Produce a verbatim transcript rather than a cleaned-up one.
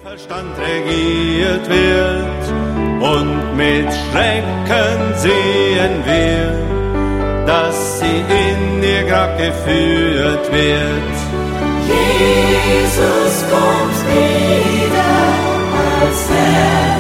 Verstand regiert wird und mit Schrecken sehen wir, dass sie in ihr Grab geführt wird. Jesus kommt wieder als Herr.